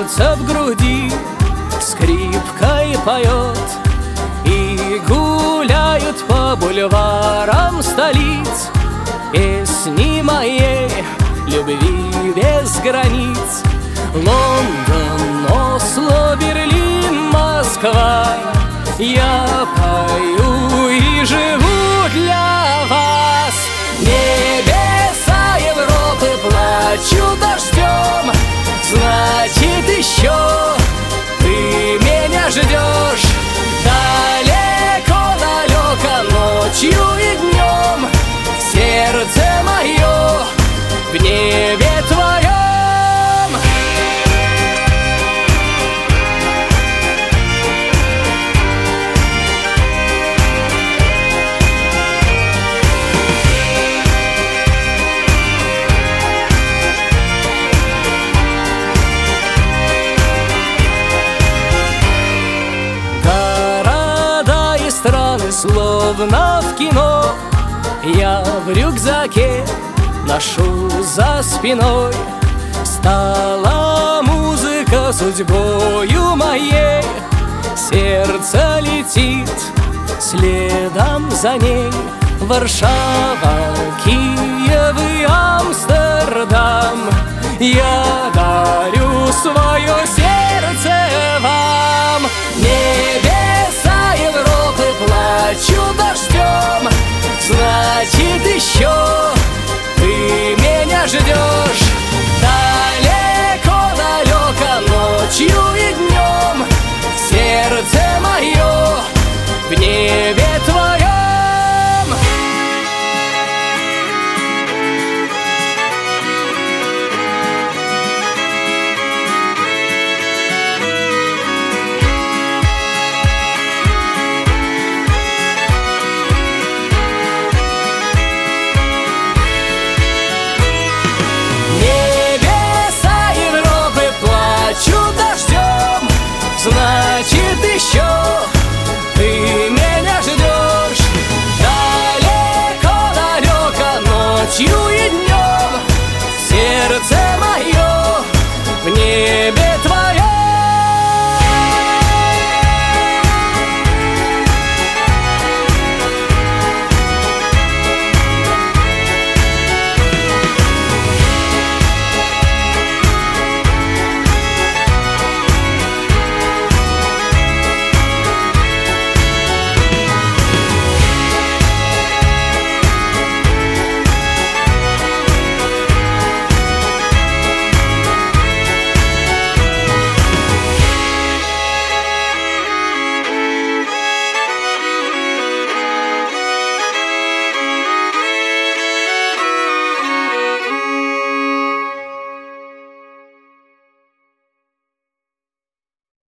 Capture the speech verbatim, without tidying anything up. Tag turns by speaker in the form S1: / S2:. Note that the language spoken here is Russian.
S1: сердце в груди скрипкой поет, и гуляют по бульварам столиц песни моей любви без границ. Лондон, Осло, Берлин, Москва, я пою и живу для вас. Небеса Европы плачут дождем, значит, еще ты меня ждешь. Далеко-далеко ночью и днем сердце мое в небе твоем. Словно в кино я в рюкзаке ношу за спиной. Стала музыка судьбою моей, сердце летит следом за ней. Варшава, Киев и Амстердам, я дарю свое сердце вам. Небеса Европы плачут дождем, значит, еще ты меня ждешь.